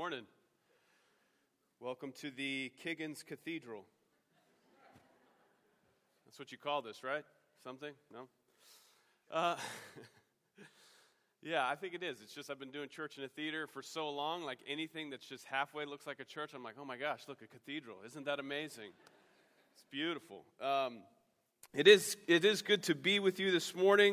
morning. Welcome to the Kiggins Cathedral. That's what you call this, right? Something? No? Yeah, I think it is. It's just I've been doing church in a theater for so long, like anything that's just halfway looks like a church, I'm like, oh my gosh, look, a cathedral. Isn't that amazing? It's beautiful. It is good to be with you this morning.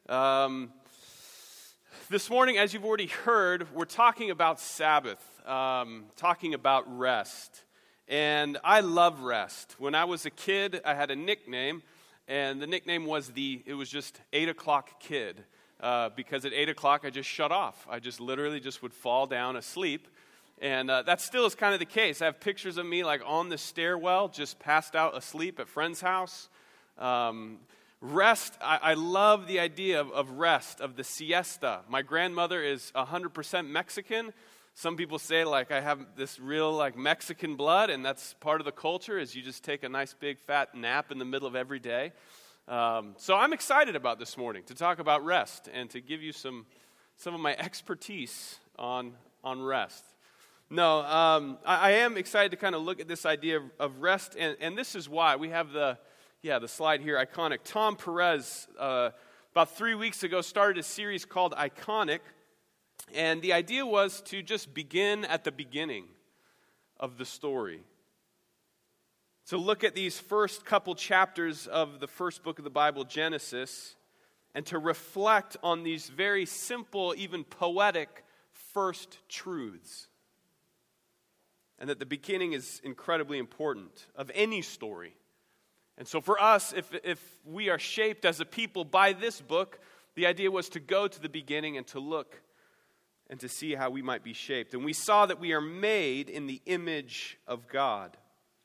This morning, as you've already heard, we're talking about Sabbath, talking about rest. And I love rest. When I was a kid, I had a nickname, and the nickname was it was just 8 o'clock kid, because at 8 o'clock I just shut off. I just literally just would fall down asleep. And that still is kind of the case. I have pictures of me like on the stairwell, just passed out asleep at friend's house. Rest, I love the idea of rest, of the siesta. My grandmother is 100% Mexican. Some people say like I have this real like Mexican blood, and that's part of the culture is you just take a nice big fat nap in the middle of every day. So I'm excited about this morning to talk about rest and to give you some of my expertise on rest. No, I am excited to kind of look at this idea of rest, and this is why. We have the slide here, Iconic. Tom Perez, about 3 weeks ago, started a series called Iconic, and the idea was to just begin at the beginning of the story. So look at these first couple chapters of the first book of the Bible, Genesis, and to reflect on these very simple, even poetic first truths. And that the beginning is incredibly important of any story. And so for us, if we are shaped as a people by this book, the idea was to go to the beginning and to look and to see how we might be shaped. And we saw that we are made in the image of God.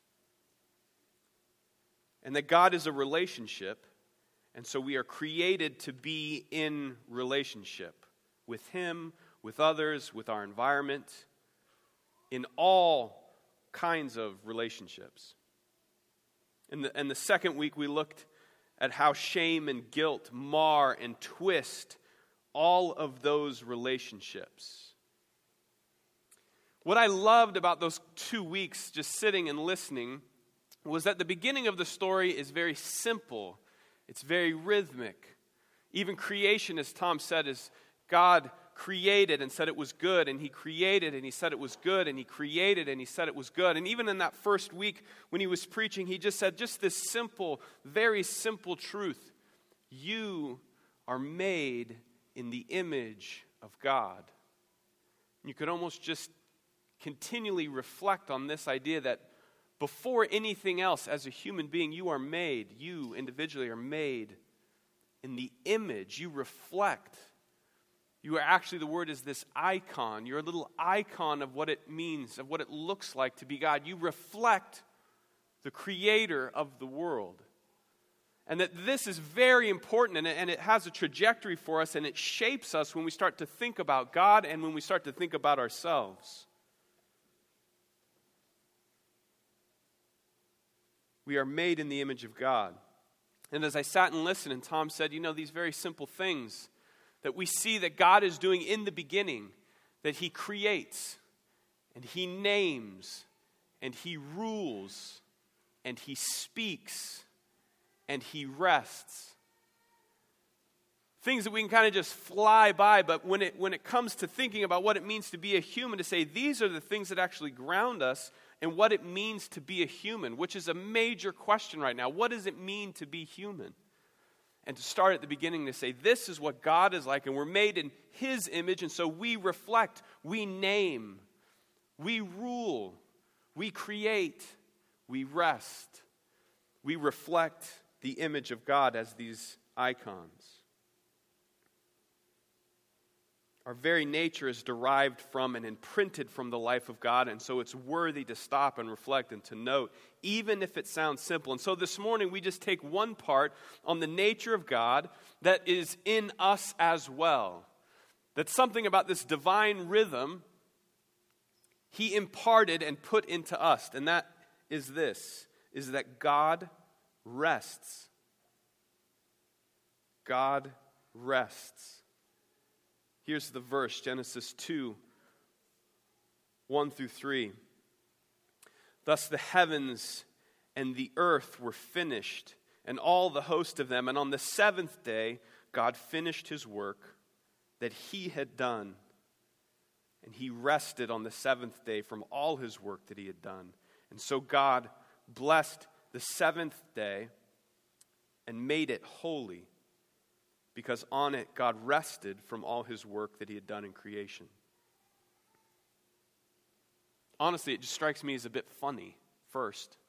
And that God is a relationship, and so we are created to be in relationship with Him, with others, with our environment, in all kinds of relationships. In the second week, we looked at how shame and guilt mar and twist all of those relationships. What I loved about those 2 weeks, just sitting and listening, was that the beginning of the story is very simple. It's very rhythmic. Even creation, as Tom said, is God created and said it was good, and He created and He said it was good, and He created and He said it was good. And even in that first week when He was preaching, He just said just this simple, very simple truth. You are made in the image of God. You could almost just continually reflect on this idea that before anything else, as a human being, you individually are made in the image. You reflect. You are actually, the word is this icon. You're a little icon of what it means, of what it looks like to be God. You reflect the creator of the world. And that this is very important, and it has a trajectory for us, and it shapes us when we start to think about God and when we start to think about ourselves. We are made in the image of God. And as I sat and listened, and Tom said, these very simple things that we see that God is doing in the beginning, that He creates, and He names, and He rules, and He speaks, and He rests. Things that we can kind of just fly by, but when it comes to thinking about what it means to be a human, to say these are the things that actually ground us and what it means to be a human, which is a major question right now. What does it mean to be human? And to start at the beginning to say, this is what God is like, and we're made in His image, and so we reflect, we name, we rule, we create, we rest. We reflect the image of God as these icons. Our very nature is derived from and imprinted from the life of God, and so it's worthy to stop and reflect and to note, even if it sounds simple. And so this morning we just take one part on the nature of God that is in us as well. That's something about this divine rhythm He imparted and put into us, and that is that God rests. God rests. Here's the verse, Genesis 2, 1 through 3. Thus the heavens and the earth were finished, and all the host of them. And on the seventh day, God finished his work that he had done. And he rested on the seventh day from all his work that he had done. And so God blessed the seventh day and made it holy, because on it God rested from all his work that he had done in creation. Honestly, it just strikes me as a bit funny, first,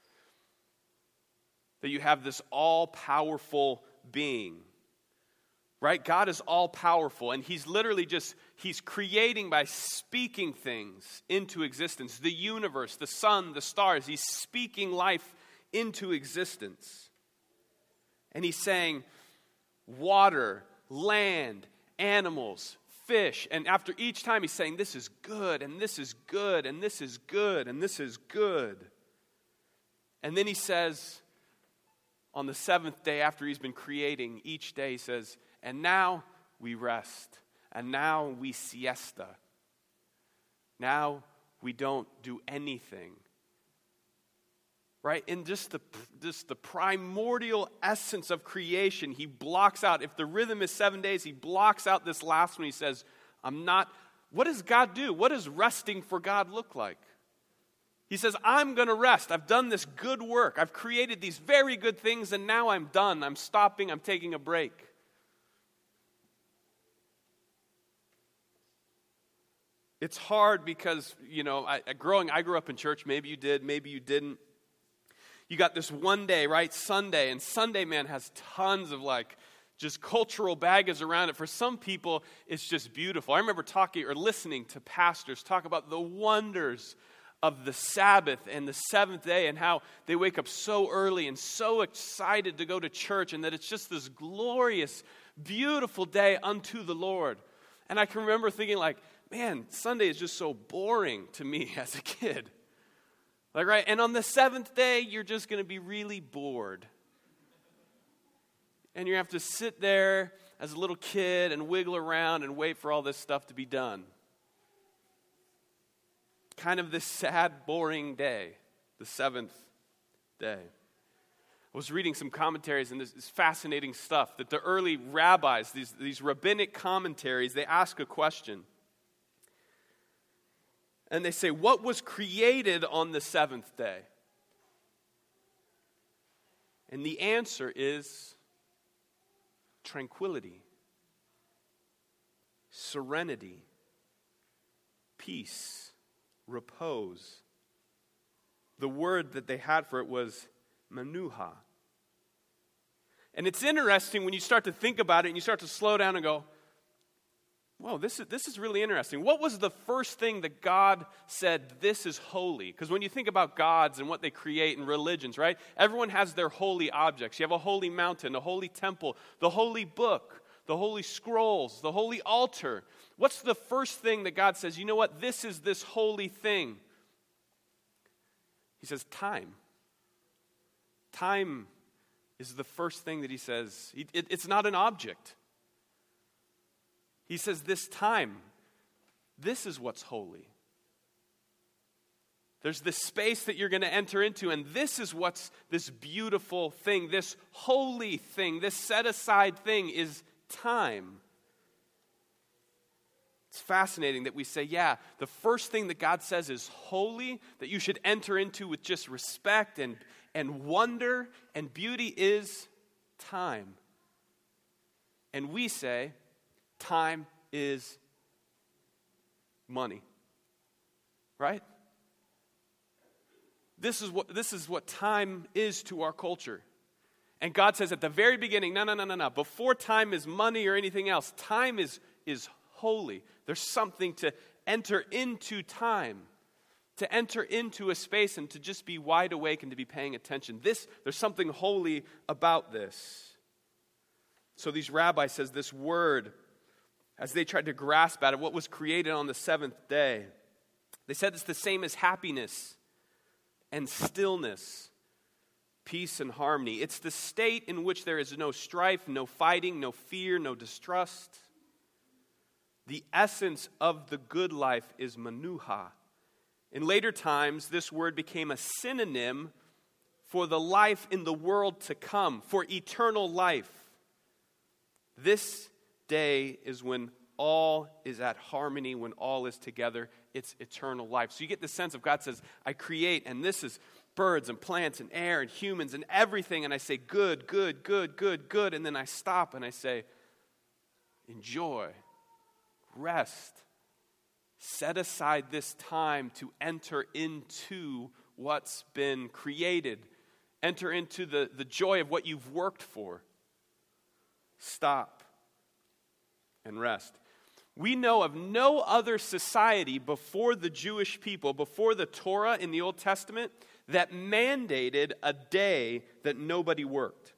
that you have this all-powerful being, right? God is all-powerful, and he's literally he's creating by speaking things into existence. The universe, the sun, the stars, he's speaking life into existence. And he's saying, water, land, animals, fish. And after each time he's saying, this is good, and this is good, and this is good, and this is good. And then he says, on the seventh day after he's been creating, each day he says, and now we rest, and now we siesta. Now we don't do anything. Right? In just the primordial essence of creation, he blocks out, if the rhythm is 7 days, he blocks out this last one. He says, what does God do? What does resting for God look like? He says, I'm going to rest. I've done this good work. I've created these very good things, and now I'm done. I'm stopping. I'm taking a break. It's hard because, I grew up in church. Maybe you did, maybe you didn't. You got this one day, right, Sunday, and Sunday, man, has tons of just cultural baggage around it. For some people, it's just beautiful. I remember talking or listening to pastors talk about the wonders of the Sabbath and the seventh day and how they wake up so early and so excited to go to church, and that it's just this glorious, beautiful day unto the Lord. And I can remember thinking man, Sunday is just so boring to me as a kid. Right? And on the seventh day, you're just going to be really bored. And you have to sit there as a little kid and wiggle around and wait for all this stuff to be done. Kind of this sad, boring day, the seventh day. I was reading some commentaries, and this is fascinating stuff, that the early rabbis, these rabbinic commentaries, they ask a question. And they say, what was created on the seventh day? And the answer is tranquility, serenity, peace, repose. The word that they had for it was manuha. And it's interesting when you start to think about it and you start to slow down and go, whoa, this is really interesting. What was the first thing that God said, this is holy? Because when you think about gods and what they create in religions, right? Everyone has their holy objects. You have a holy mountain, a holy temple, the holy book, the holy scrolls, the holy altar. What's the first thing that God says, you know what, this is this holy thing? He says time. Time is the first thing that he says. It's not an object. He says, this time, this is what's holy. There's this space that you're going to enter into, and this is what's this beautiful thing, this holy thing, this set-aside thing is time. It's fascinating that we say, the first thing that God says is holy, that you should enter into with just respect and wonder and beauty is time. And we say, time is money. Right? This is what time is to our culture. And God says at the very beginning, no. Before time is money or anything else, time is holy. There's something to enter into time, to enter into a space and to just be wide awake and to be paying attention. There's something holy about this. So these rabbis says this word, as they tried to grasp at it, what was created on the seventh day, they said it's the same as happiness and stillness, peace and harmony. It's the state in which there is no strife, no fighting, no fear, no distrust. The essence of the good life is manuha, In later times, this word became a synonym for the life in the world to come, for eternal life. This day is when all is at harmony, when all is together. It's eternal life. So you get the sense of God says, I create, and this is birds and plants and air and humans and everything. And I say, good, good, good, good, good. And then I stop and I say, enjoy, rest. Set aside this time to enter into what's been created. Enter into the joy of what you've worked for. Stop and rest. We know of no other society before the Jewish people, before the Torah in the Old Testament, that mandated a day that nobody worked.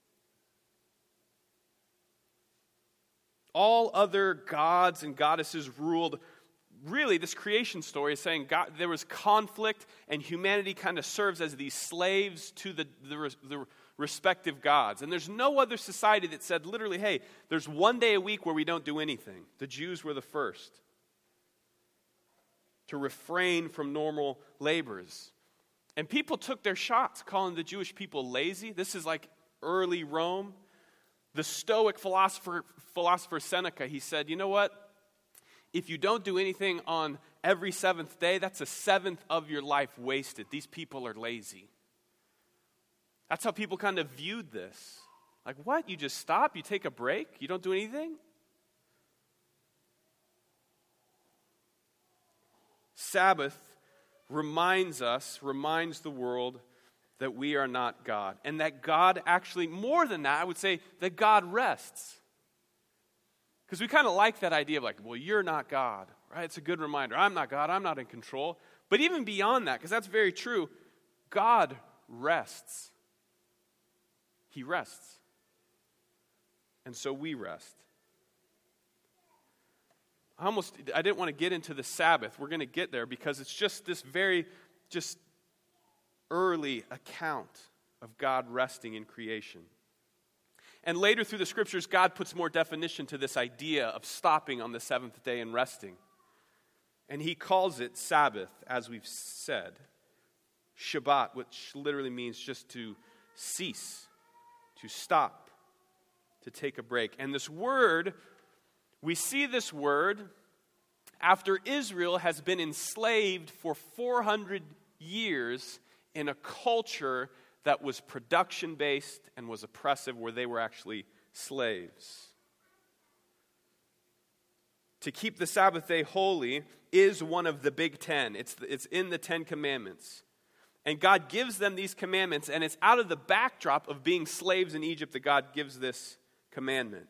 All other gods and goddesses ruled. Really, this creation story is saying God, there was conflict, and humanity kind of serves as these slaves to the respective gods. And there's no other society that said literally, hey, there's one day a week where we don't do anything. The Jews were the first to refrain from normal labors. And people took their shots, calling the Jewish people lazy. This is like early Rome. The Stoic philosopher Seneca, he said, you know what? If you don't do anything on every seventh day, that's a seventh of your life wasted. These people are lazy. That's how people kind of viewed this. Like, what? You just stop? You take a break? You don't do anything? Sabbath reminds the world that we are not God. And that God actually, more than that, I would say that God rests. Because we kind of like that idea of like, well, you're not God, right? It's a good reminder. I'm not God. I'm not in control. But even beyond that, because that's very true, God rests. He rests. And so we rest. I didn't want to get into the Sabbath. We're going to get there because it's just this very early account of God resting in creation. And later through the scriptures, God puts more definition to this idea of stopping on the seventh day and resting. And he calls it Sabbath, as we've said. Shabbat, which literally means just to cease, to stop, to take a break. And this word, we see this word after Israel has been enslaved for 400 years in a culture that was production-based and was oppressive, where they were actually slaves. To keep the Sabbath day holy is one of the big 10. It's in the 10 Commandments. And God gives them these commandments, and it's out of the backdrop of being slaves in Egypt that God gives this commandment.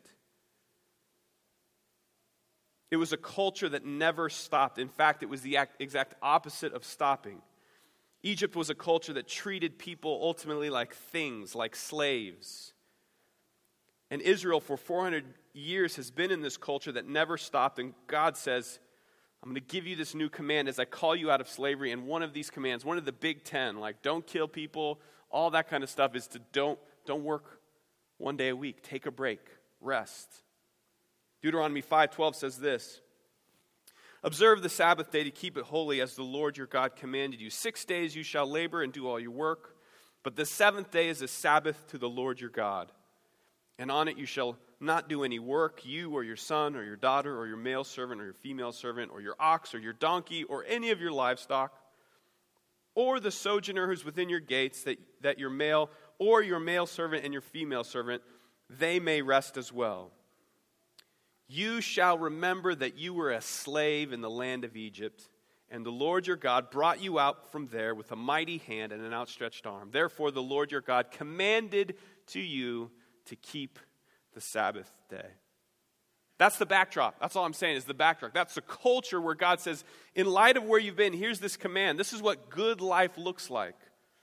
It was a culture that never stopped. In fact, it was the exact opposite of stopping. Egypt was a culture that treated people ultimately like things, like slaves. And Israel for 400 years has been in this culture that never stopped. And God says, I'm going to give you this new command as I call you out of slavery. And one of these commands, one of the big 10, like don't kill people, all that kind of stuff, is to don't work one day a week. Take a break. Rest. Deuteronomy 5:12 says this. Observe the Sabbath day to keep it holy as the Lord your God commanded you. 6 days you shall labor and do all your work, but the seventh day is a Sabbath to the Lord your God. And on it you shall not do any work, you or your son or your daughter or your male servant or your female servant or your ox or your donkey or any of your livestock, or the sojourner who's within your gates, that your male or your male servant and your female servant, they may rest as well. You shall remember that you were a slave in the land of Egypt, and the Lord your God brought you out from there with a mighty hand and an outstretched arm. Therefore, the Lord your God commanded to you to keep the Sabbath day. That's the backdrop. That's all I'm saying is the backdrop. That's the culture where God says, in light of where you've been, here's this command. This is what good life looks like.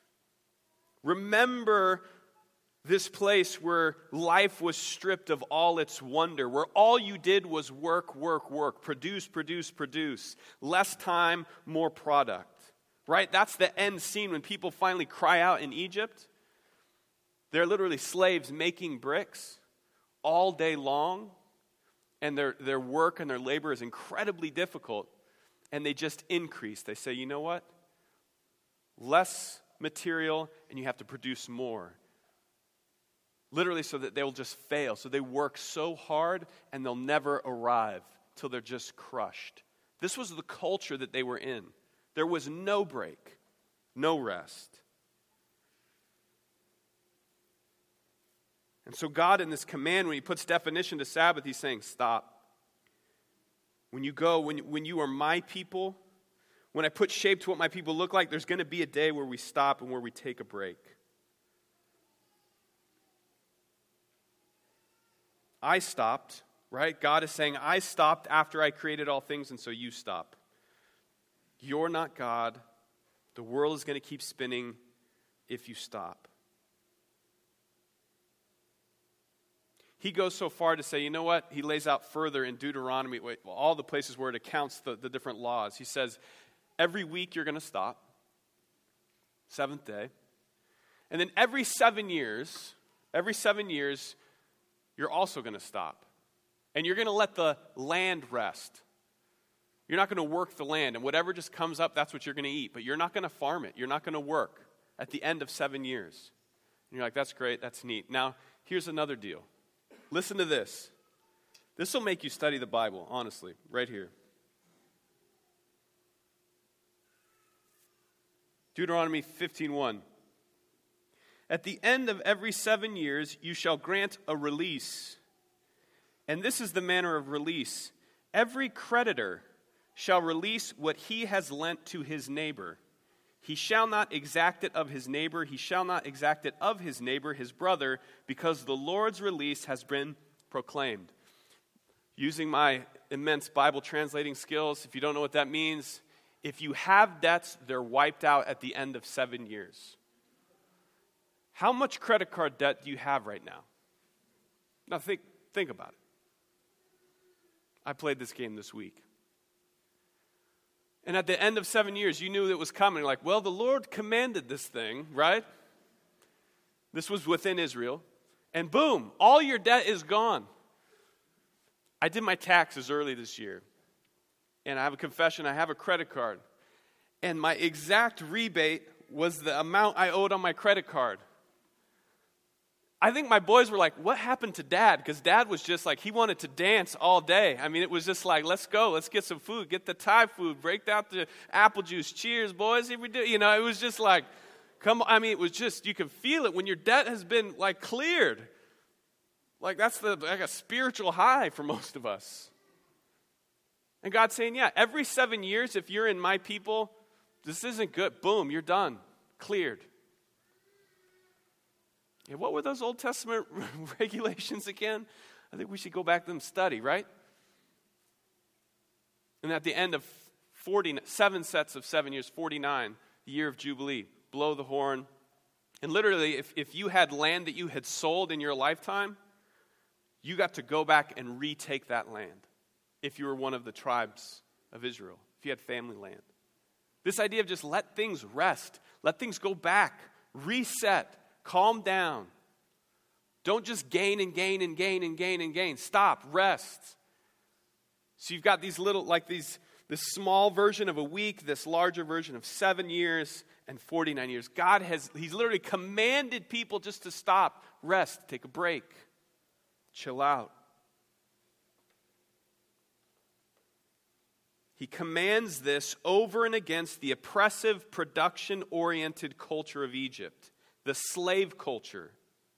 Remember this place where life was stripped of all its wonder, where all you did was work, work, work, produce, produce, produce. Less time, more product. Right? That's the end scene when people finally cry out in Egypt. They're literally slaves making bricks all day long, and their work and their labor is incredibly difficult. and they just increase. They say, you know what? Less material, and you have to produce more. Literally so that they'll just fail. So they work so hard, and they'll never arrive till they're just crushed. This was the culture that they were in. There was no break, no rest. And so God, in this command, when he puts definition to Sabbath, he's saying, stop. When you go, when you are my people, when I put shape to what my people look like, there's going to be a day where we stop and where we take a break. I stopped, right? God is saying, I stopped after I created all things, and so you stop. You're not God. The world is going to keep spinning if you stop. He goes so far to say, you know what? He lays out further in Deuteronomy, all the places where it accounts the different laws. He says, every week you're going to stop, seventh day. And then every 7 years, you're also going to stop. And you're going to let the land rest. You're not going to work the land. And whatever just comes up, that's what you're going to eat. But you're not going to farm it. You're not going to work at the end of 7 years. And you're like, that's great. That's neat. Now, here's another deal. Listen to this. This will make you study the Bible, honestly, right here. Deuteronomy 15:1. At the end of every 7 years, you shall grant a release. And this is the manner of release. Every creditor shall release what he has lent to his neighbor. He shall not exact it of his neighbor. He shall not exact it of his neighbor, his brother, because the Lord's release has been proclaimed. Using my immense Bible translating skills, if you don't know what that means, if you have debts, they're wiped out at the end of 7 years. How much credit card debt do you have right now? Now think about it. I played this game this week. And at the end of 7 years, you knew it was coming. Like, well, the Lord commanded this thing, right? This was within Israel. And boom, all your debt is gone. I did my taxes early this year. And I have a confession, I have a credit card. And my exact rebate was the amount I owed on my credit card. I think my boys were like, what happened to Dad? Because Dad was just like, he wanted to dance all day. I mean, it was just like, let's go, let's get some food, get the Thai food, break out the apple juice. Cheers, boys, here we do. You know, it was just like, come on. I mean, it was just, you can feel it when your debt has been like cleared. Like that's like a spiritual high for most of us. And God's saying, yeah, every 7 years, if you're in my people, this isn't good. Boom, you're done, cleared. Yeah, what were those Old Testament regulations again? I think we should go back to them and study, right? And at the end of 7 sets of 7 years, 49, the year of Jubilee, blow the horn. And literally, if you had land that you had sold in your lifetime, you got to go back and retake that land if you were one of the tribes of Israel, if you had family land. This idea of just let things rest, let things go back, reset, calm down. Don't just gain and gain and gain and gain and gain. Stop, rest. So you've got these little, like this small version of a week, this larger version of 7 years and 49 years. He's literally commanded people just to stop, rest, take a break, chill out. He commands this over and against the oppressive, production-oriented culture of Egypt, the slave culture.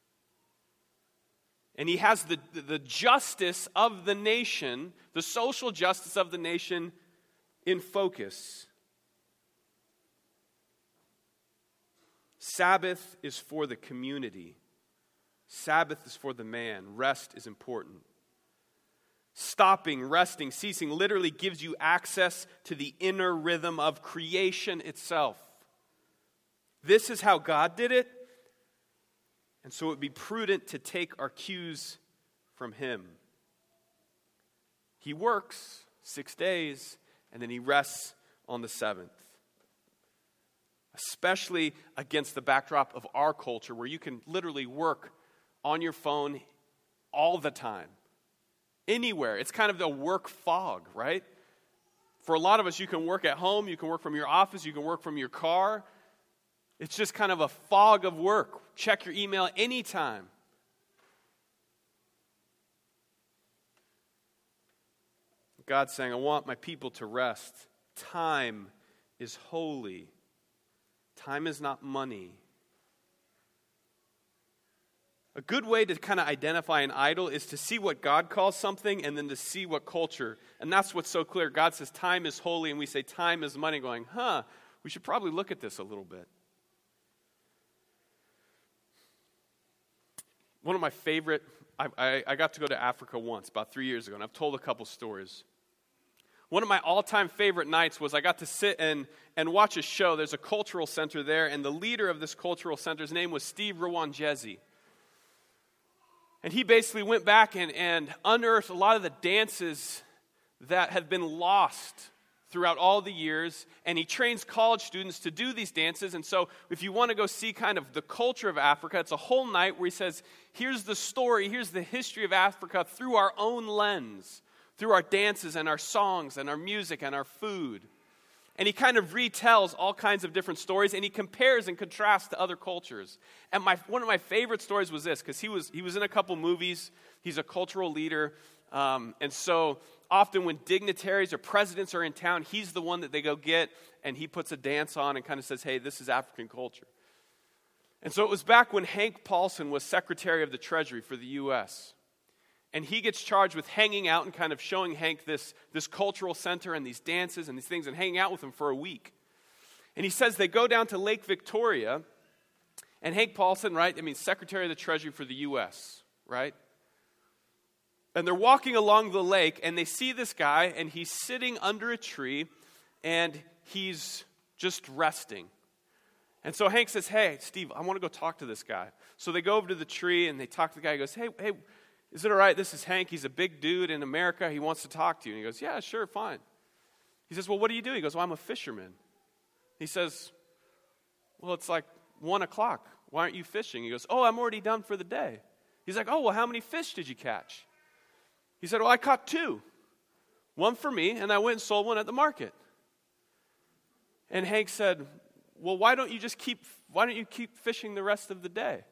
And he has the justice of the nation, the social justice of the nation in focus. Sabbath is for the community. Sabbath is for the man. Rest is important. Stopping, resting, ceasing literally gives you access to the inner rhythm of creation itself. This is how God did it. And so it would be prudent to take our cues from him. He works 6 days, and then he rests on the seventh. Especially against the backdrop of our culture, where you can literally work on your phone all the time. Anywhere. It's kind of the work fog, right? For a lot of us, you can work at home, you can work from your office, you can work from your car. It's just kind of a fog of work. Check your email anytime. God's saying, I want my people to rest. Time is holy. Time is not money. A good way to kind of identify an idol is to see what God calls something and then to see what culture. And that's what's so clear. God says time is holy and we say time is money, going, we should probably look at this a little bit. One of my favorite, I got to go to Africa once, about 3 years ago, and I've told a couple stories. One of my all-time favorite nights was I got to sit and watch a show. There's a cultural center there, and the leader of this cultural center's name was Steve Rwanjezi. And he basically went back and unearthed a lot of the dances that had been lost throughout all the years, and he trains college students to do these dances. And so if you want to go see kind of the culture of Africa, it's a whole night where he says, here's the story, here's the history of Africa through our own lens, through our dances and our songs and our music and our food. And he kind of retells all kinds of different stories, and he compares and contrasts to other cultures. And one of my favorite stories was this, because he was in a couple movies. He's a cultural leader. And so often when dignitaries or presidents are in town, he's the one that they go get, and he puts a dance on and kind of says, hey, this is African culture. And so it was back when Hank Paulson was Secretary of the Treasury for the U.S., and he gets charged with hanging out and kind of showing Hank this cultural center and these dances and these things and hanging out with him for a week. And he says they go down to Lake Victoria, and Hank Paulson, right, Secretary of the Treasury for the U.S., right? And they're walking along the lake, and they see this guy, and he's sitting under a tree, and he's just resting. And so Hank says, hey, Steve, I want to go talk to this guy. So they go over to the tree, and they talk to the guy. He goes, hey, is it all right? This is Hank. He's a big dude in America. He wants to talk to you. And he goes, yeah, sure, fine. He says, well, what do you do? He goes, well, I'm a fisherman. He says, well, it's like 1 o'clock. Why aren't you fishing? He goes, oh, I'm already done for the day. He's like, oh, well, how many fish did you catch? He said, well, I caught 2. One for me, and I went and sold one at the market. And Hank said, well, why don't you keep fishing the rest of the day?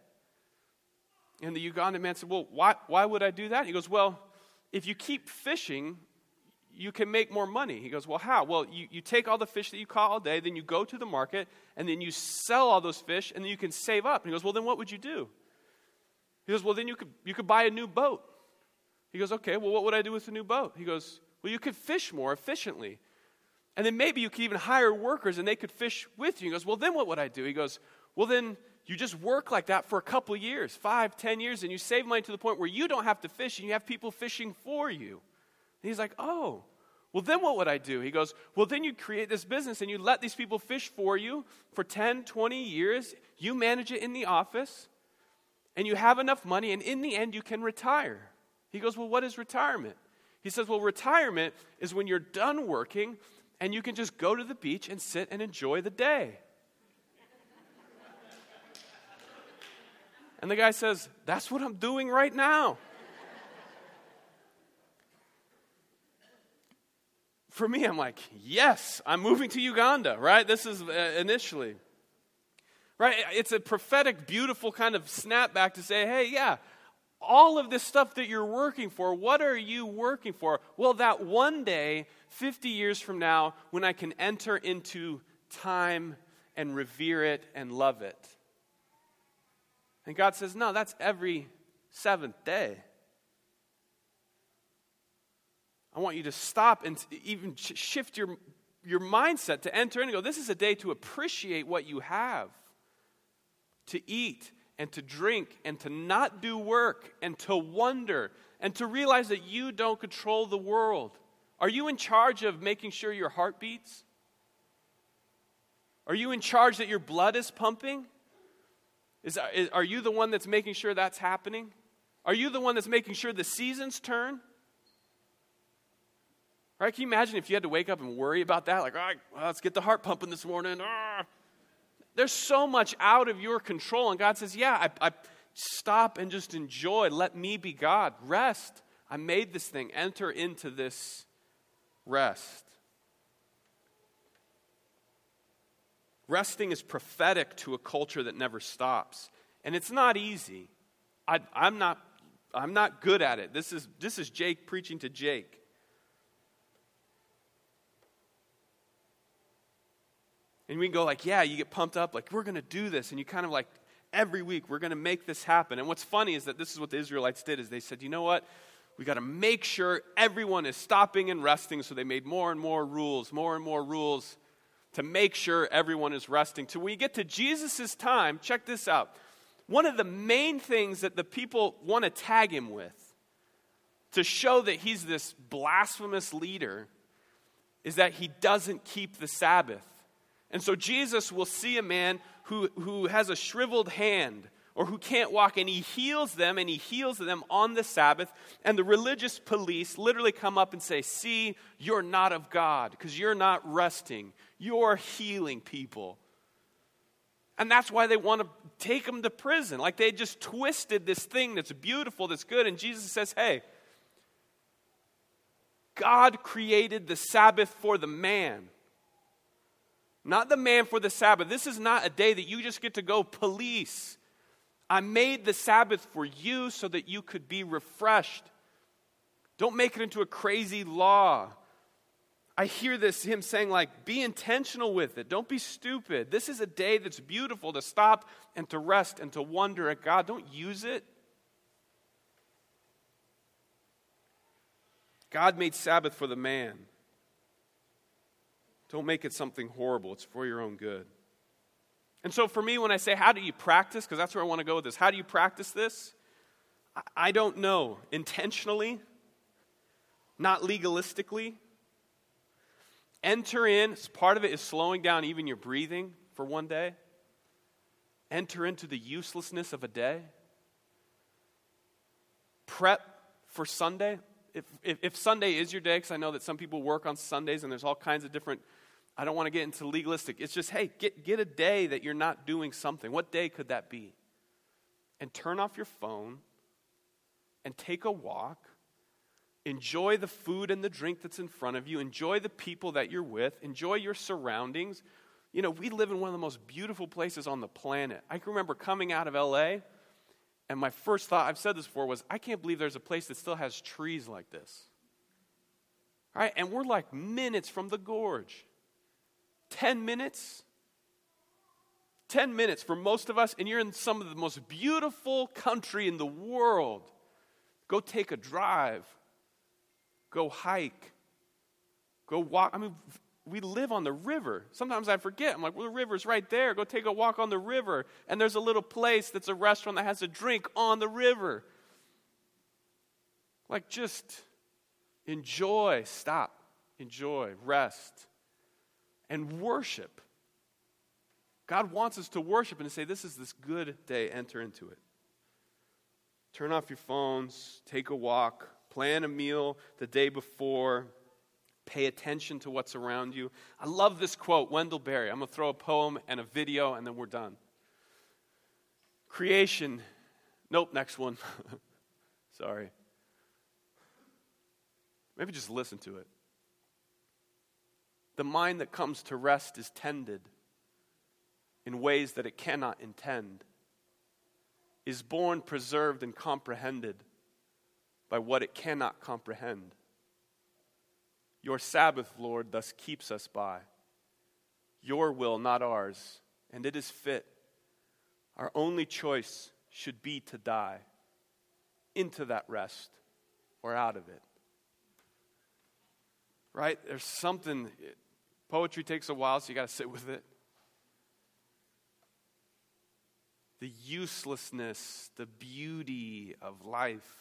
And the Ugandan man said, well, why would I do that? He goes, well, if you keep fishing, you can make more money. He goes, well, how? Well, you take all the fish that you caught all day, then you go to the market, and then you sell all those fish, and then you can save up. And he goes, well, then what would you do? He goes, well, then you could buy a new boat. He goes, okay, well, what would I do with a new boat? He goes, well, you could fish more efficiently. And then maybe you could even hire workers, and they could fish with you. He goes, well, then what would I do? He goes, well, then you just work like that for a couple of years, 5, 10 years, and you save money to the point where you don't have to fish, and you have people fishing for you. And he's like, oh, well, then what would I do? He goes, well, then you create this business, and you let these people fish for you for 10, 20 years. You manage it in the office, and you have enough money, and in the end, you can retire. He goes, well, what is retirement? He says, well, retirement is when you're done working, and you can just go to the beach and sit and enjoy the day. And the guy says, that's what I'm doing right now. For me, I'm like, yes, I'm moving to Uganda, right? This is initially. Right? It's a prophetic, beautiful kind of snapback to say, hey, yeah, all of this stuff that you're working for, what are you working for? Well, that one day, 50 years from now, when I can enter into time and revere it and love it. And God says, no, that's every 7th day. I want you to stop and even shift your mindset to enter in and go, this is a day to appreciate what you have. To eat and to drink and to not do work and to wonder and to realize that you don't control the world. Are you in charge of making sure your heart beats? Are you in charge that your blood is pumping? Are you the one that's making sure that's happening? Are you the one that's making sure the seasons turn? Right? Can you imagine if you had to wake up and worry about that? Like, all right, well, let's get the heart pumping this morning. There's so much out of your control. And God says, yeah, I stop and just enjoy. Let me be God. Rest. I made this thing. Enter into this rest. Resting is prophetic to a culture that never stops. And it's not easy. I'm not good at it. This is Jake preaching to Jake. And we can go like, yeah, you get pumped up, like, we're going to do this. And you kind of like, every week, we're going to make this happen. And what's funny is that this is what the Israelites did, is they said, you know what? We got to make sure everyone is stopping and resting. So they made more and more rules to make sure everyone is resting. So when you get to Jesus' time, check this out. One of the main things that the people want to tag him with to show that he's this blasphemous leader is that he doesn't keep the Sabbath. And so Jesus will see a man who has a shriveled hand or who can't walk, and he heals them on the Sabbath. And the religious police literally come up and say, see, you're not of God because you're not resting. You're healing people. And that's why they want to take him to prison. Like they just twisted this thing that's beautiful, that's good. And Jesus says, hey, God created the Sabbath for the man. Not the man for the Sabbath. This is not a day that you just get to go police. I made the Sabbath for you so that you could be refreshed. Don't make it into a crazy law. I hear him saying like, be intentional with it. Don't be stupid. This is a day that's beautiful to stop and to rest and to wonder at God. Don't use it. God made Sabbath for the man. Don't make it something horrible. It's for your own good. And so for me, when I say, how do you practice? Because that's where I want to go with this. How do you practice this? I don't know. Intentionally, not legalistically. Enter in. Part of it is slowing down even your breathing for one day. Enter into the uselessness of a day. Prep for Sunday. If Sunday is your day, because I know that some people work on Sundays and there's all kinds of different, I don't want to get into legalistic. It's just, hey, get a day that you're not doing something. What day could that be? And turn off your phone and take a walk. Enjoy the food and the drink that's in front of you. Enjoy the people that you're with. Enjoy your surroundings. You know, we live in one of the most beautiful places on the planet. I can remember coming out of LA, and my first thought, I've said this before, was I can't believe there's a place that still has trees like this. All right, and we're like minutes from the gorge. 10 minutes? 10 minutes for most of us, and you're in some of the most beautiful country in the world. Go take a drive. Go hike. Go walk. I mean, we live on the river. Sometimes I forget. I'm like, well, the river's right there. Go take a walk on the river. And there's a little place that's a restaurant that has a drink on the river. Like, just enjoy. Stop. Enjoy. Rest. And worship. God wants us to worship and to say, this is this good day. Enter into it. Turn off your phones. Take a walk. Plan a meal the day before. Pay attention to what's around you. I love this quote, Wendell Berry. I'm going to throw a poem and a video, and then we're done. Creation. Nope, next one. Sorry. Maybe just listen to it. The mind that comes to rest is tended in ways that it cannot intend, is born, preserved, and comprehended by what it cannot comprehend. Your Sabbath, Lord, thus keeps us by. Your will, not ours, and it is fit. Our only choice should be to die into that rest or out of it. Right? There's something, poetry takes a while, so you got to sit with it. The uselessness, the beauty of life.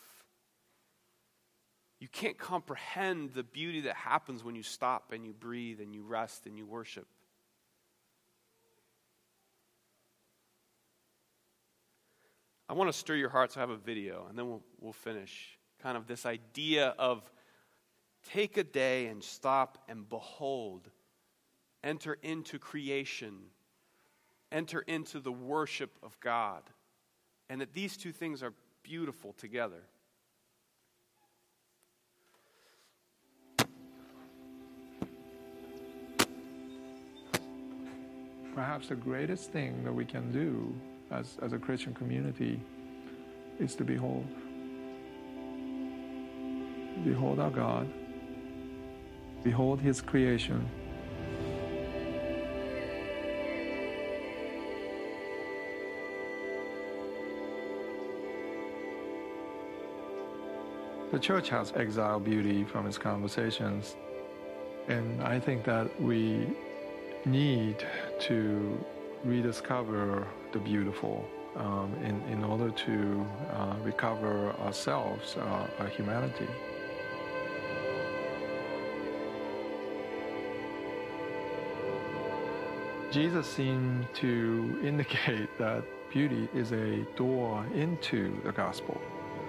You can't comprehend the beauty that happens when you stop and you breathe and you rest and you worship. I want to stir your hearts. I have a video, and then we'll finish. Kind of this idea of take a day and stop and behold. Enter into creation. Enter into the worship of God. And that these two things are beautiful together. perhaps the greatest thing that we can do as a Christian community is to behold. Behold our God. Behold His creation. The church has exiled beauty from its conversations, and I think that we need to rediscover the beautiful in order to recover ourselves, our humanity. Jesus seemed to indicate that beauty is a door into the gospel.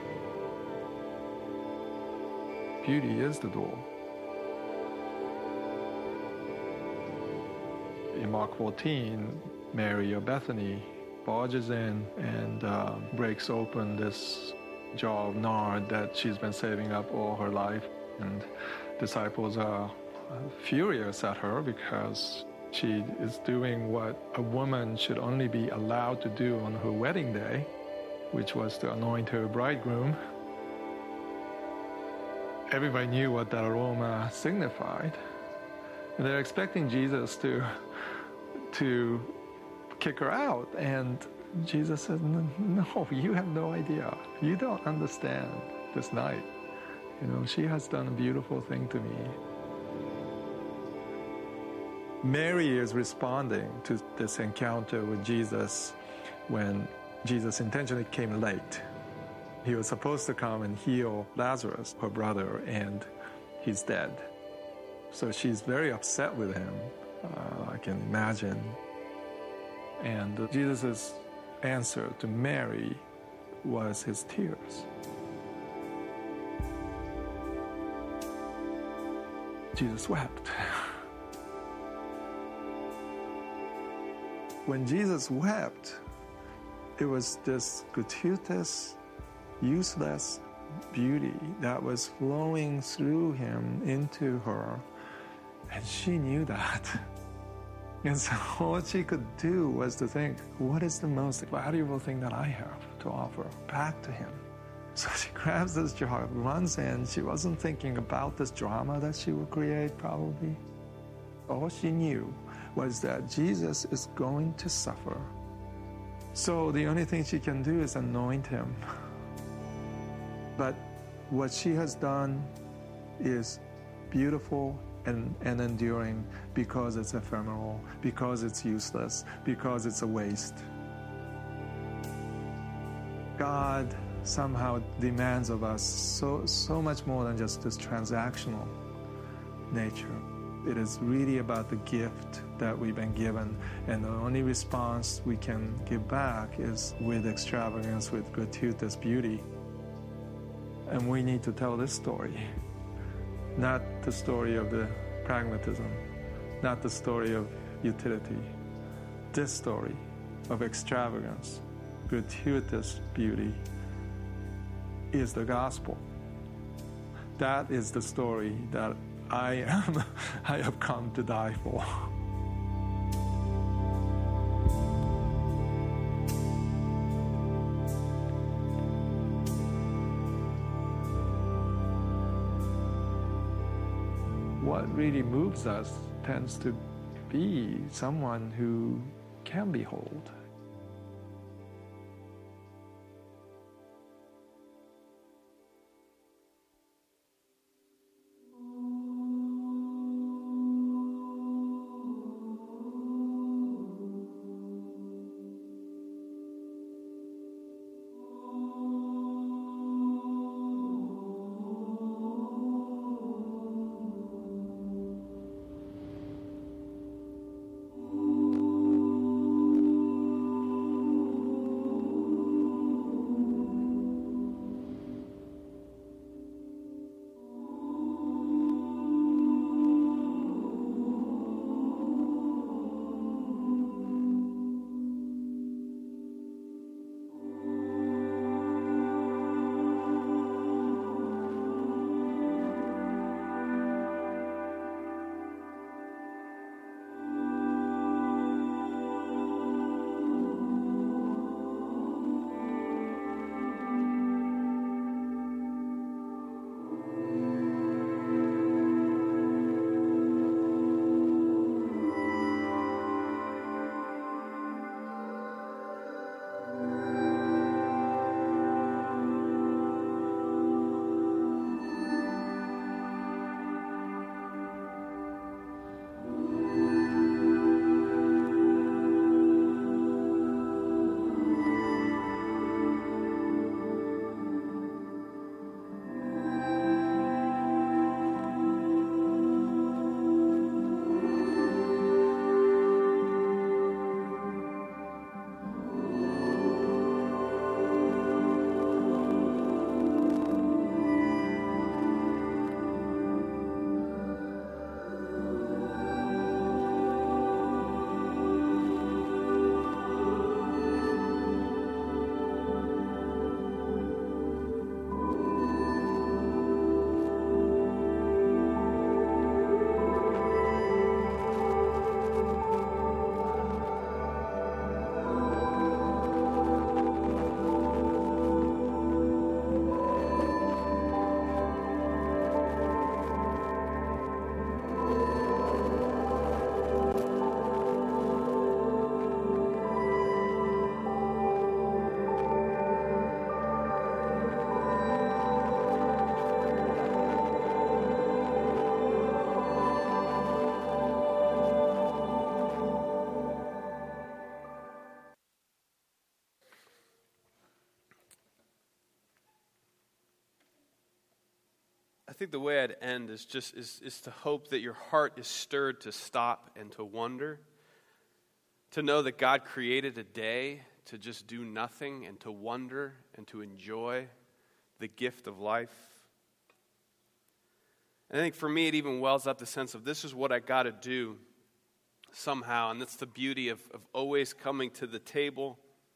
Beauty is the door. In Mark 14, Mary of Bethany barges in and breaks open this jar of nard that she's been saving up all her life. And disciples are furious at her because she is doing what a woman should only be allowed to do on her wedding day, which was to anoint her bridegroom. Everybody knew what that aroma signified. And they're expecting Jesus to kick her out. And Jesus said, no, you have no idea. You don't understand this night. You know, she has done a beautiful thing to me. Mary is responding to this encounter with Jesus when Jesus intentionally came late. He was supposed to come and heal Lazarus, her brother, and he's dead. So she's very upset with him, I can imagine. And Jesus' answer to Mary was his tears. Jesus wept. When Jesus wept, it was this gratuitous, useless beauty that was flowing through him into her, and she knew that. And so all she could do was to think, what is the most valuable thing that I have to offer back to him? So she grabs this jar, runs in. She wasn't thinking about this drama that she would create, probably. All she knew was that Jesus is going to suffer. So the only thing she can do is anoint him. But what she has done is beautiful and enduring because it's ephemeral, because it's useless, because it's a waste. God somehow demands of us so much more than just this transactional nature. It is really about the gift that we've been given, and the only response we can give back is with extravagance, with gratuitous beauty. And we need to tell this story. Not the story of the pragmatism, not the story of utility. This story of extravagance, gratuitous beauty is the gospel. That is the story that I have come to die for. What really moves us tends to be someone who can behold. think the way I'd end is to hope that your heart is stirred to stop and to wonder, to know that God created a day to just do nothing and to wonder and to enjoy the gift of life. And I think for me it even wells up the sense of this is what I got to do somehow, and that's the beauty of always coming to the table.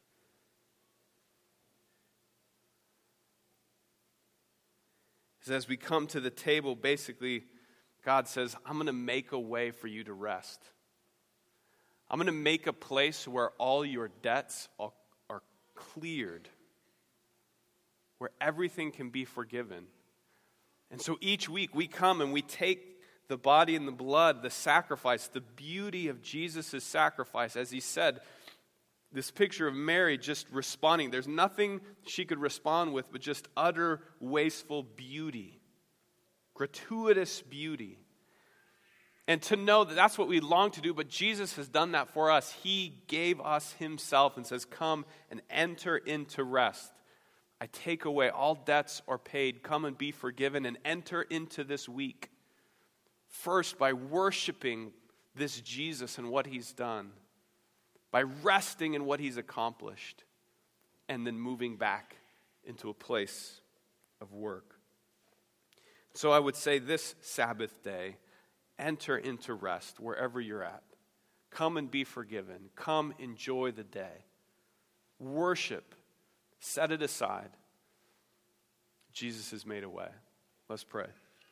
As we come to the table, basically, God says, I'm going to make a way for you to rest. I'm going to make a place where all your debts are cleared, where everything can be forgiven. And so each week we come and we take the body and the blood, the sacrifice, the beauty of Jesus' sacrifice. As he said, this picture of Mary just responding. There's nothing she could respond with but just utter wasteful beauty, gratuitous beauty. And to know that that's what we long to do, but Jesus has done that for us. He gave us himself and says, come and enter into rest. I take away all debts are paid. Come and be forgiven and enter into this week. First, by worshiping this Jesus and what he's done, by resting in what he's accomplished, and then moving back into a place of work. So I would say this Sabbath day, enter into rest wherever you're at. Come and be forgiven. Come enjoy the day. Worship. Set it aside. Jesus has made a way. Let's pray.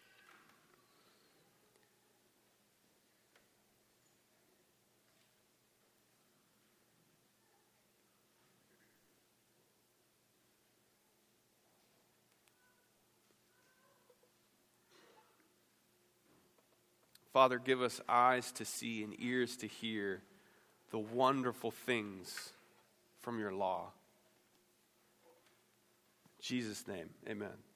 Father, give us eyes to see and ears to hear the wonderful things from your law. In Jesus' name, amen.